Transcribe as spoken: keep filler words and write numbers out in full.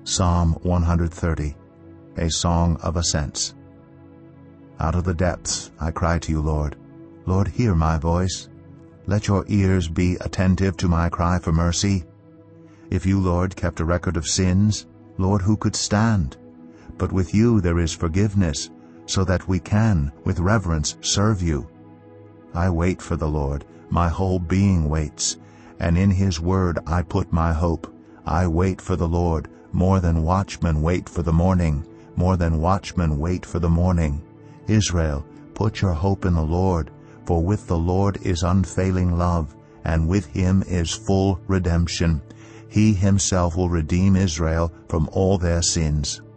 Psalm one thirty, a song of ascents. Out of the depths I cry to you, Lord. Lord, hear my voice. Let your ears be attentive to my cry for mercy. If you, Lord, kept a record of sins, Lord, who could stand? But with you there is forgiveness, so that we can, with reverence, serve you. I wait for the Lord, my whole being waits, and in his word I put my hope. I wait for the Lord, more than watchmen wait for the morning, more than watchmen wait for the morning. Israel, put your hope in the Lord, for with the Lord is unfailing love, and with him is full redemption. He himself will redeem Israel from all their sins.